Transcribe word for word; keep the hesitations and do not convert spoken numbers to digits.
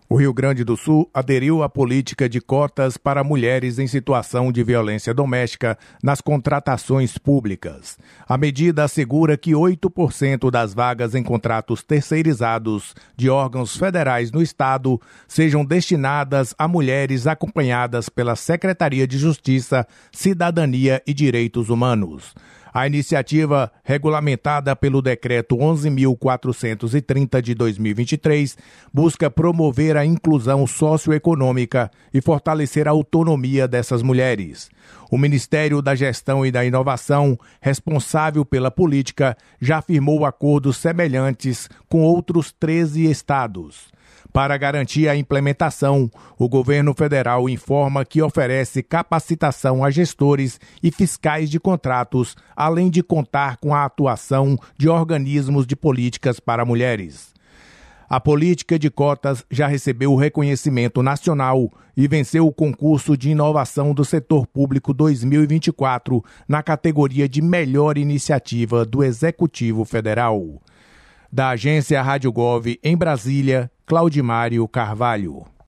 O Rio Grande do Sul aderiu à política de cotas para mulheres em situação de violência doméstica nas contratações públicas. A medida assegura que oito por cento das vagas em contratos terceirizados de órgãos federais no estado sejam destinadas a mulheres acompanhadas pela Secretaria de Justiça, Cidadania e Direitos Humanos. A iniciativa, regulamentada pelo Decreto onze mil quatrocentos e trinta de dois mil e vinte e três, busca promover a inclusão socioeconômica e fortalecer a autonomia dessas mulheres. O Ministério da Gestão e da Inovação, responsável pela política, já firmou acordos semelhantes com outros treze estados. Para garantir a implementação, o governo federal informa que oferece capacitação a gestores e fiscais de contratos, além de contar com a atuação de organismos de políticas para mulheres. A política de cotas já recebeu o reconhecimento nacional e venceu o concurso de inovação do setor público dois mil e vinte e quatro na categoria de melhor iniciativa do Executivo Federal. Da agência Rádio Gov em Brasília, Claudimário Carvalho.